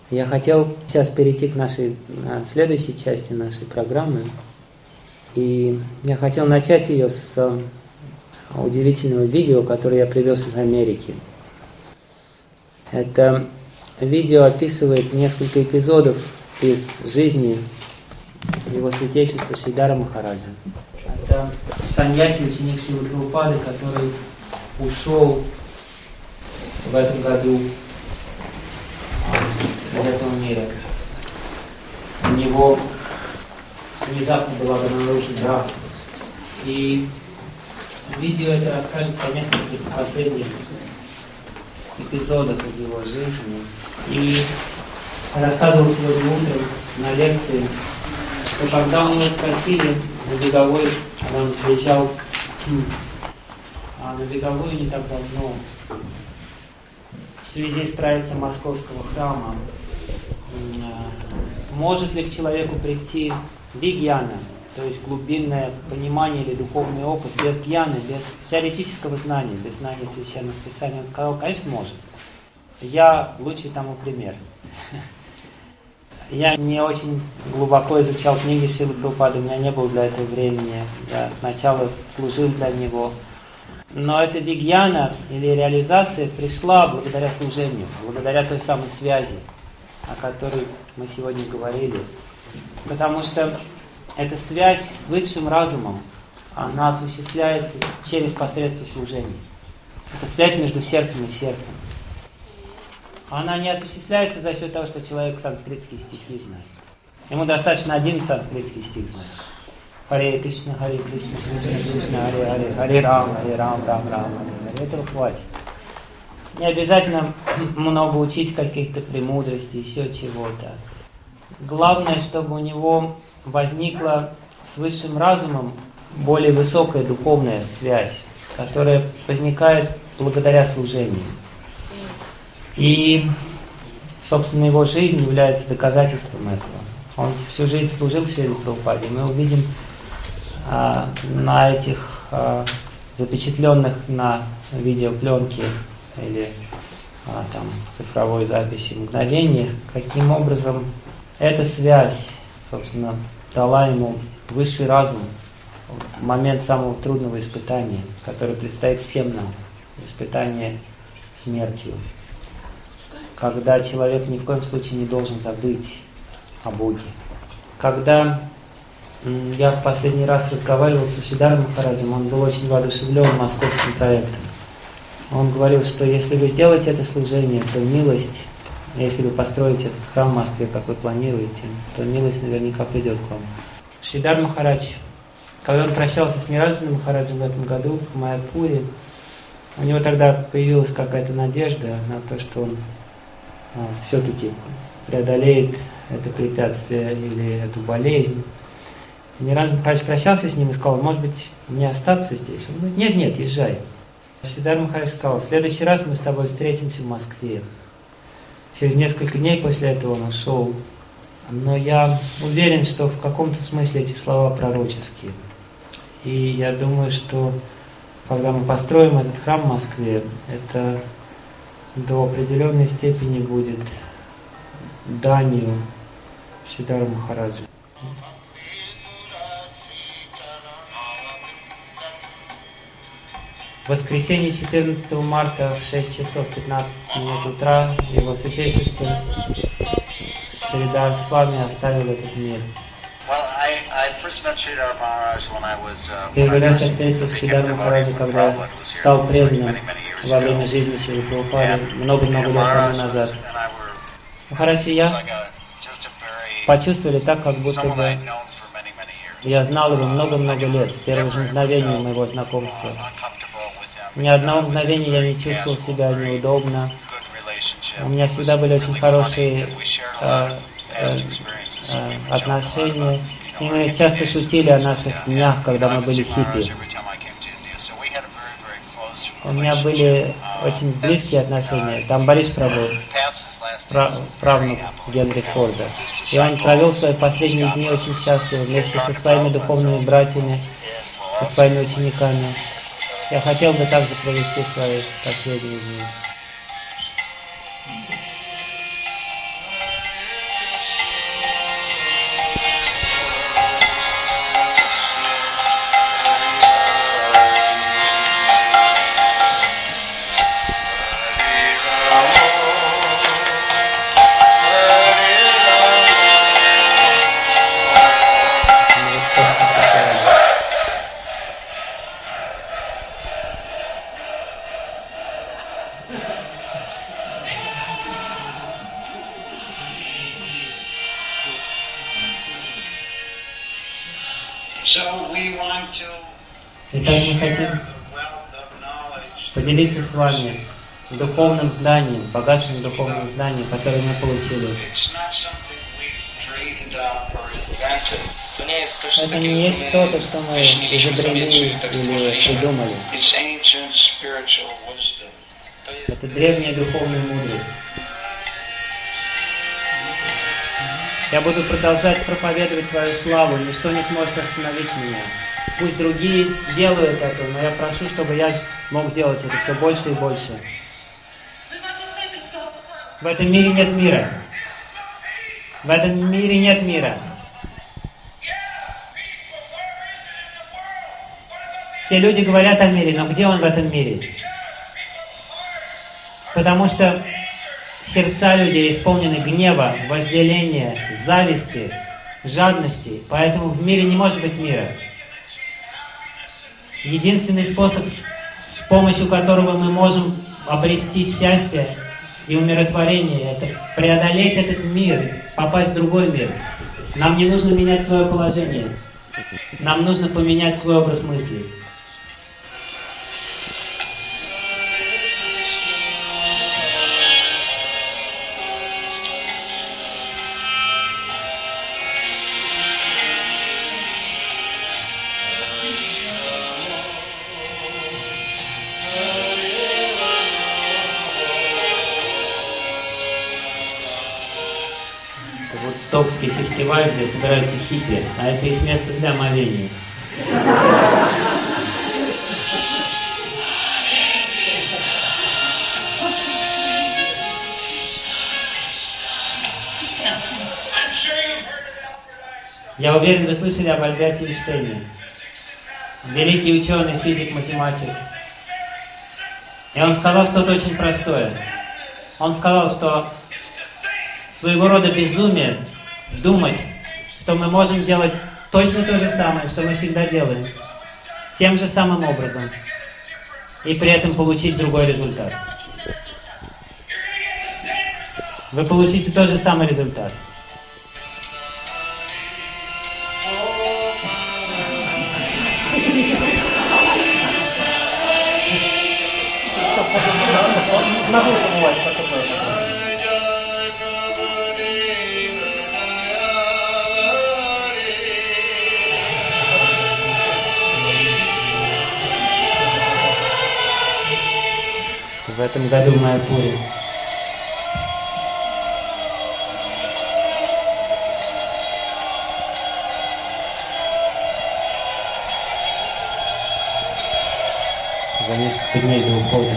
Я хотел сейчас перейти к нашей следующей части нашей программы. И я хотел начать ее с удивительного видео, которое я привез из Америки. Это видео описывает несколько эпизодов из жизни его святейшества Шридара Махараджа. Это саньяси, ученик Шрилы Прабхупады, который ушел в этом году из этого мира. У него внезапно была обнаружена рак. И видео это расскажет о нескольких последних эпизодах из его жизни. И рассказывал сегодня утром на лекции, что когда у него спросили на беговой, он отвечал, на беговой не так давно, в связи с проектом Московского храма, может ли к человеку прийти вигьяна, то есть глубинное понимание или духовный опыт, без гьяны, без теоретического знания, без знания священных писаний? Он сказал, конечно, может. Я лучший тому пример. Я не очень глубоко изучал книги Шрилы Прабхупады, у меня не было для этого времени. Я сначала служил для него. Но эта вигьяна или реализация пришла благодаря служению, благодаря той самой связи, о которой мы сегодня говорили. Потому что эта связь с высшим разумом, она осуществляется через посредство служения. Это связь между сердцем и сердцем. Она не осуществляется за счет того, что человек санскритские стихи знает. Ему достаточно один санскритский стих знать. Харе Кришна, Харе Кришна, Кришна Кришна, Харе Харе, Харе Рам, Рам, Рам, Харе. Этого хватит. Не обязательно много учить каких-то премудростей, еще чего-то. Главное, чтобы у него возникла с высшим разумом более высокая духовная связь, которая возникает благодаря служению. И, собственно, его жизнь является доказательством этого. Он всю жизнь служил Шриле Прабхупаде. Мы увидим на этих запечатленных на видеопленке или там цифровой записи мгновениях, каким образом эта связь, собственно, дала ему высший разум в момент самого трудного испытания, которое предстоит всем нам, испытание смертью. Когда человек ни в коем случае не должен забыть о Боге. Когда я в последний раз разговаривал с Шридаром Махараджем, он был очень воодушевлен московским проектом. Он говорил, что если вы сделаете это служение, то милость, если вы построите этот храм в Москве, как вы планируете, то милость наверняка придет к вам. Шридар Махарадж, когда он прощался с Нираджаном Махараджем в этом году в Майяпуре, у него тогда появилась какая-то надежда на то, что он все-таки преодолеет это препятствие или эту болезнь. Нираджан Махарадж прощался с ним и сказал, может быть, мне остаться здесь? Он говорит, нет, езжай. Шридар Махарадж сказал, в следующий раз мы с тобой встретимся в Москве. Через несколько дней после этого он ушел. Но я уверен, что в каком-то смысле эти слова пророческие. И я думаю, что когда мы построим этот храм в Москве, это до определенной степени будет данью Шридару Махараджу. В воскресенье 14 марта в 6 часов 15 минут утра его святейшество Шридар Свами оставил этот мир. Первый раз я встретился с Шридаром Махараджем, когда стал преданным во время жизни Шрилы Прабхупады много-много лет тому назад. Махарадж и я почувствовали так, как будто бы я знал его много-много лет, с первого же мгновения моего знакомства. Ни одного мгновения я не чувствовал себя неудобно. У меня всегда были очень хорошие отношения. И мы часто шутили о наших днях, когда мы были хиппи. У меня были очень близкие отношения. Там Борис Прабhu, правнук Генри Форда. И он провел свои последние дни очень счастливо вместе со своими духовными братьями, со своими учениками. Я хотел бы также провести свои последние дни. Итак, мы хотим поделиться с вами духовным знанием, богатым духовным знанием, которое мы получили. Это не есть что-то, что мы изобрели или придумали. Это древняя духовная мудрость. Я буду продолжать проповедовать Твою славу, ничто не сможет остановить меня. Пусть другие делают это, но я прошу, чтобы я мог делать это все больше и больше. В этом мире нет мира. В этом мире нет мира. Все люди говорят о мире, но где он в этом мире? Потому что сердца людей исполнены гнева, вожделения, зависти, жадности. Поэтому в мире не может быть мира. Единственный способ, с помощью которого мы можем обрести счастье и умиротворение, это преодолеть этот мир, попасть в другой мир. Нам не нужно менять свое положение. Нам нужно поменять свой образ мыслей. Вудстокский фестиваль, где собираются хиппи, а это их место для омовения. Я уверен, вы слышали об Альберте Эйнштейне. Великий ученый, физик, математик. И он сказал что-то очень простое. Он сказал, что своего рода безумие думать, что мы можем делать точно то же самое, что мы всегда делаем, тем же самым образом, и при этом получить другой результат. Вы получите тот же самый результат. В этом году в Майяпуре. За несколько дней до ухода.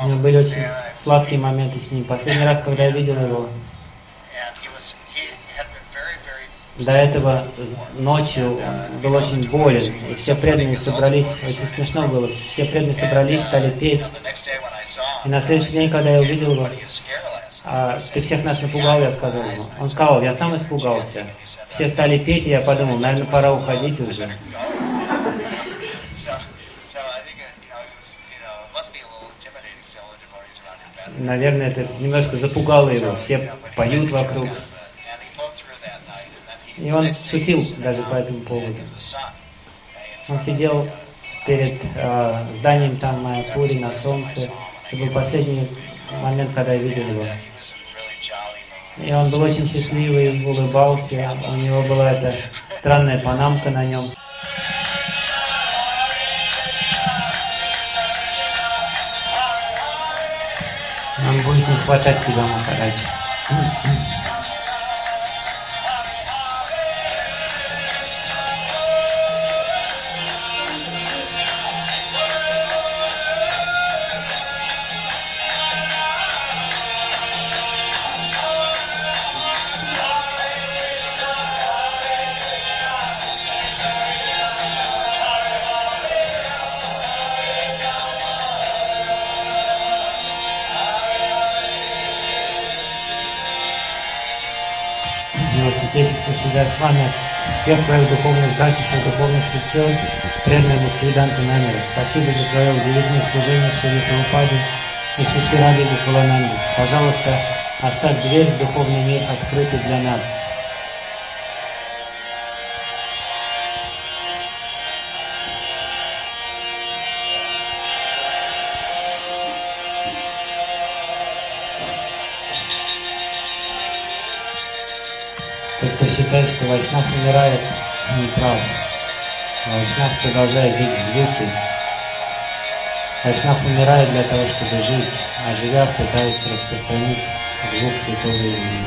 У меня были очень сладкие моменты с ним. Последний раз, когда я видел его, до этого ночью он был очень болен, и все преданные собрались, очень смешно было, все преданные собрались, стали петь. И на следующий день, когда я увидел его, ты всех нас напугал, я сказал ему. Он сказал, я сам испугался. Все стали петь, и я подумал, наверное, пора уходить уже. Наверное, это немножко запугало его. Все поют вокруг. И он шутил даже по этому поводу. Он сидел перед зданием там Майяпури на солнце. Это был последний момент, когда я видел его. И он был очень счастливый, улыбался. У него была эта странная панамка на нем. Нам будет не хватать тебя, Махарадж. Святейшество всегда с вами, всех твоих духовных братьев и духовных сестер, преданных Бхактивиданта Намера. Спасибо за твое удивительное служение Шри Прабхупаде и Шри Ради Гопалананде. Пожалуйста, оставь дверь в духовный мир открытой для нас. Тот, кто считает, что Вайшнав умирает, не прав. Вайшнав продолжает жить в звуке. Вайшнав умирает для того, чтобы жить, а живя пытается распространить звук святого имени.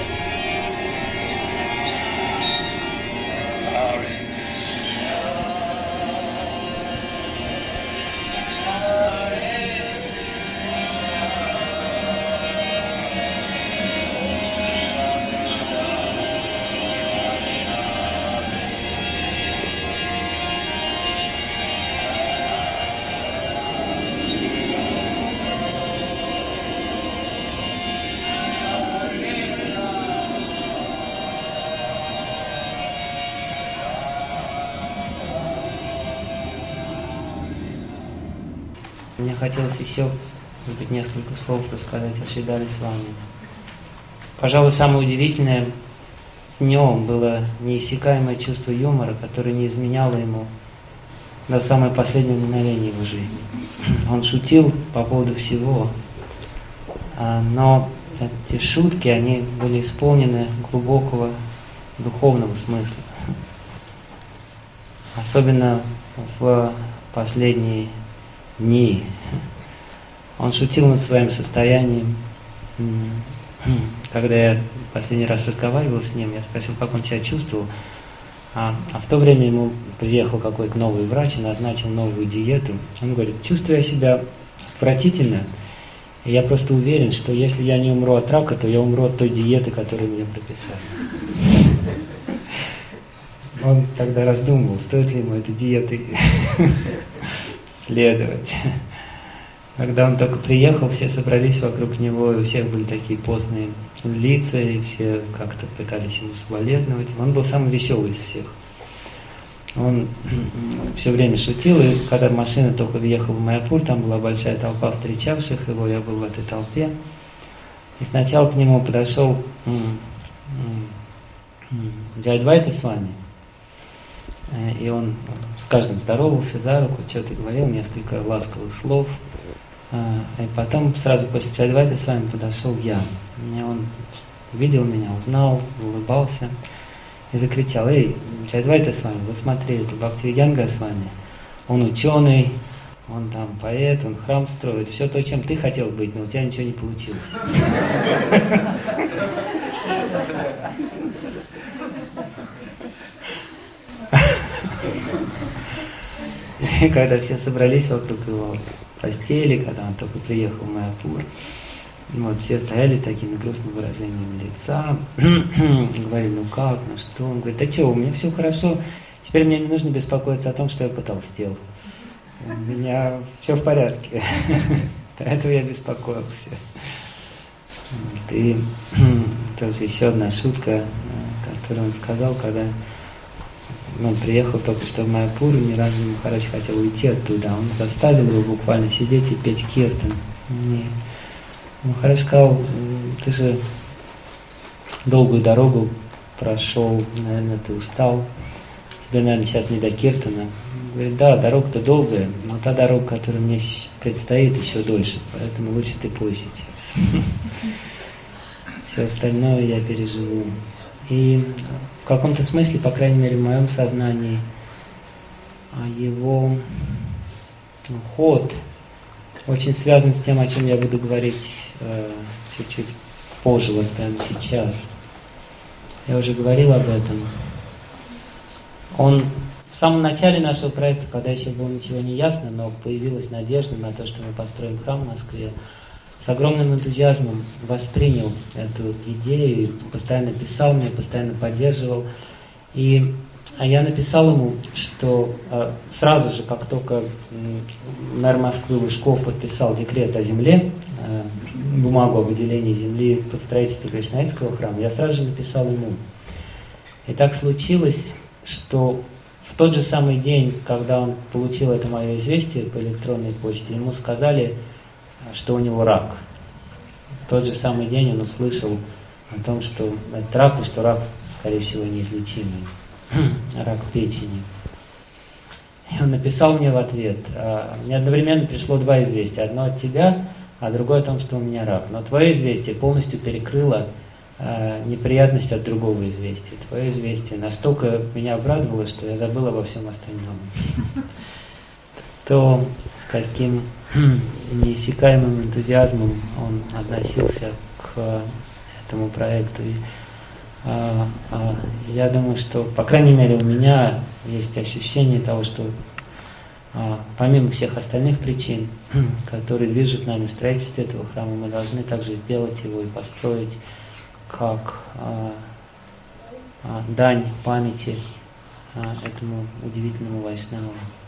Мне хотелось еще, может быть, несколько слов рассказать о Шри Дари-Свами. Пожалуй, самое удивительное в нем было неиссякаемое чувство юмора, которое не изменяло ему до самого последнего мгновения его жизни. Он шутил по поводу всего, но эти шутки, они были исполнены глубокого духовного смысла. Особенно в последние дни. Он шутил над своим состоянием. Когда я последний раз разговаривал с ним, я спросил, как он себя чувствовал. А в то время ему приехал какой-то новый врач и назначил новую диету. Он говорит, чувствую я себя отвратительно, и я просто уверен, что если я не умру от рака, то я умру от той диеты, которую мне прописали. Он тогда раздумывал, стоит ли ему этой диетой следовать. Когда он только приехал, все собрались вокруг него, и у всех были такие постные лица, и все как-то пытались ему соболезновать. Он был самый веселый из всех. Он все время шутил, и когда машина только въехала в Майяпур, там была большая толпа встречавших его, я был в этой толпе. И сначала к нему подошел Джайадвайта с вами. И он с каждым здоровался за руку, что-то говорил, несколько ласковых слов. И потом, сразу после Джайадвайты с вами подошел я. И он увидел меня, узнал, улыбался и закричал: «Эй, Джайадвайта с вами, вот смотри, это Бхактивиданта с вами. Он ученый, он там поэт, он храм строит, все то, чем ты хотел быть, но у тебя ничего не получилось». И когда все собрались вокруг его, постели, когда он только приехал в Майяпур. Вот, все стояли с такими грустными выражениями лица, говорили, ну как, ну что? Он говорит, да что, у меня все хорошо, теперь мне не нужно беспокоиться о том, что я потолстел. У меня все в порядке, до этого я беспокоился. И тоже еще одна шутка, которую он сказал, когда он приехал только что в Майяпур, ни разу Махарадж хотел уйти оттуда, он заставил его буквально сидеть и петь киртан. Махарадж сказал, ты же долгую дорогу прошел, наверное, ты устал, тебе, наверное, сейчас не до киртана. Говорит, да, дорога-то долгая, но та дорога, которая мне предстоит, еще дольше, поэтому лучше ты позже сейчас. Все остальное я переживу. И в каком-то смысле, по крайней мере, в моем сознании, его ход очень связан с тем, о чем я буду говорить чуть-чуть позже, вот прямо сейчас. Я уже говорил об этом. Он в самом начале нашего проекта, когда еще было ничего не ясно, но появилась надежда на то, что мы построим храм в Москве, с огромным энтузиазмом воспринял эту идею, постоянно писал мне, постоянно поддерживал. И я написал ему, что сразу же, как только мэр Москвы Лужков подписал декрет о земле, бумагу о выделении земли под строительство Кришнаитского храма, я сразу же написал ему. И так случилось, что в тот же самый день, когда он получил это мое известие по электронной почте, ему сказали, что у него рак. В тот же самый день он услышал о том, что это рак, и что рак, скорее всего, неизлечимый. Рак печени. И он написал мне в ответ. Мне одновременно пришло два известия. Одно от тебя, а другое о том, что у меня рак. Но твое известие полностью перекрыло неприятность от другого известия. Твое известие настолько меня обрадовало, что я забыл обо всем остальном. То, с каким неиссякаемым энтузиазмом он относился к этому проекту. И, я думаю, что, по крайней мере, у меня есть ощущение того, что помимо всех остальных причин, которые движут нами в строительстве этого храма, мы должны также сделать его и построить как дань памяти этому удивительному Вайшнаву.